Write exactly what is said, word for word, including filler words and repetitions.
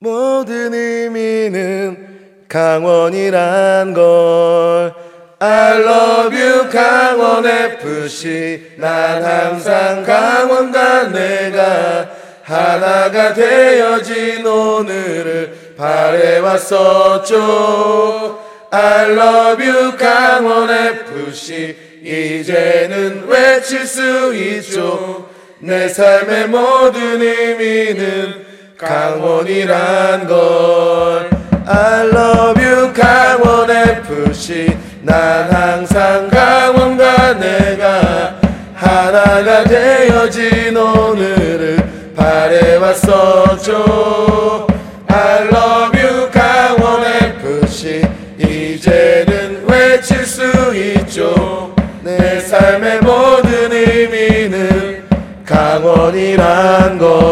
모든 의미는 강원이란 걸. I love you 강원에프씨. 난 항상 강원과 내가 하나가 되어진 오늘을 바래왔었죠. I love you 강원에프씨. 이제는 외칠 수 있죠. 내 삶의 모든 의미는 강원이란 걸. I love you 강원에프씨. 난 항상 강원과 내가 하나가 되어진 오늘을 바래왔었죠. I love you 강원에프씨. 이제는 외칠 수 있죠. 내 삶의 모든 의미는 강원이란 걸.